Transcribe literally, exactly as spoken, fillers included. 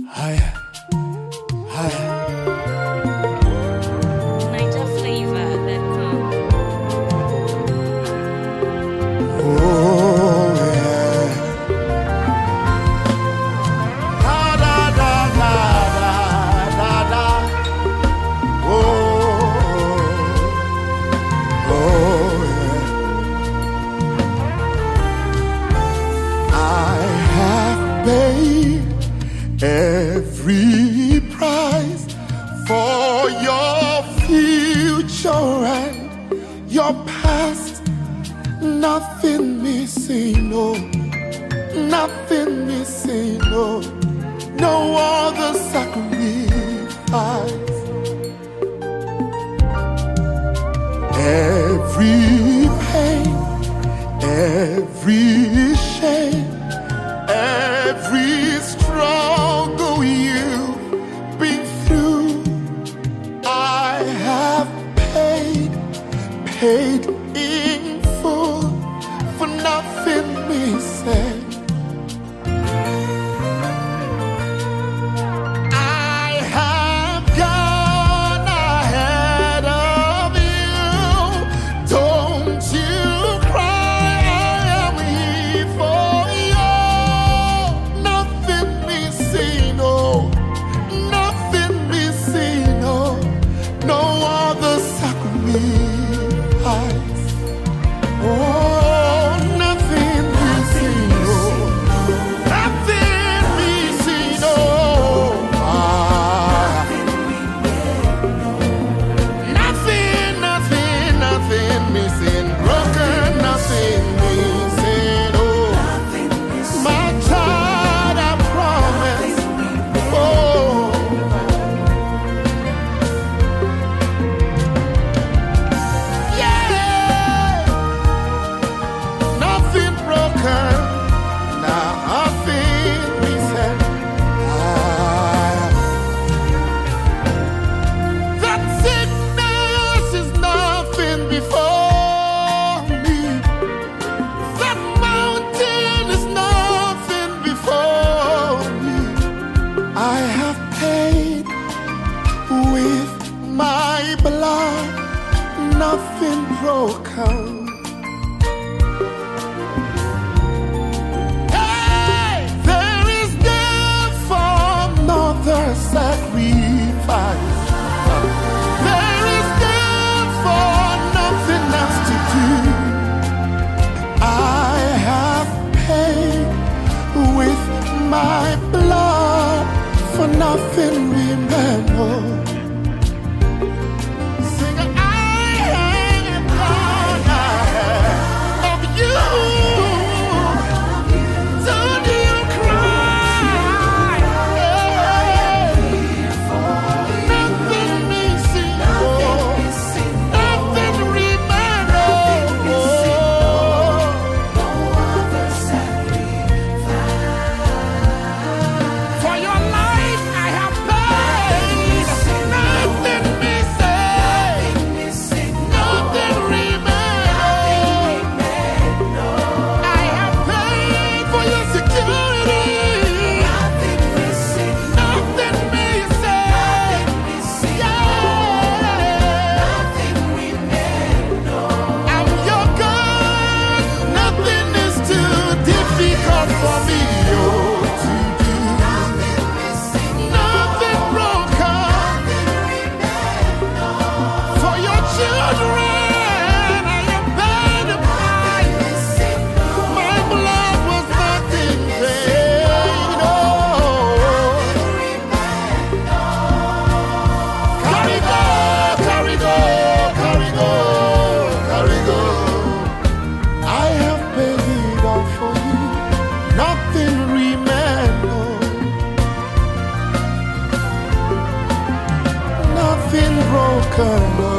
Higher, higher. Niger flavor that comes. Oh yeah. Da da da da da da da. Oh, oh yeah. I have paid every price for your future and your past. Nothing missing, no, nothing missing, no, no other sacrifice. Every pain, every shame, every struggle you've been through, I have paid, paid in full for nothing missing. I have gone ahead of you. Don't you cry, I am here for you. Nothing missing, no, nothing missing, no, no other sacrifice. Oh, nothing missing, no, nothing missing, no. Ah, nothing, nothing, nothing missing, broken, nothing missing, oh. My child, I promise, oh. Yeah, nothing broken, nothing missing. Ah, that sickness is nothing before me. That mountain is nothing before me. I have paid with my blood, nothing broken. Hey, there is therefore another sacrifice. There is therefore nothing else to do. I have paid with my blood for nothing remaining. Sing, I have gone ahead of you. Don't you cry. Nothing missing, nothing remaining. For your life I have paid. Nothing missing, nothing remaining. I have paid for your security. Nothing missing, nothing missing. Yeah, nothing remaining. I'm your God. Nothing is too difficult for me, oh, to do. Nothing broken. For your children, I have paid the price. My blood was not in vain. Oh, carry go, carry go, carry go, carry go. I have paid it all for you. Nothing remains. Nothing broken.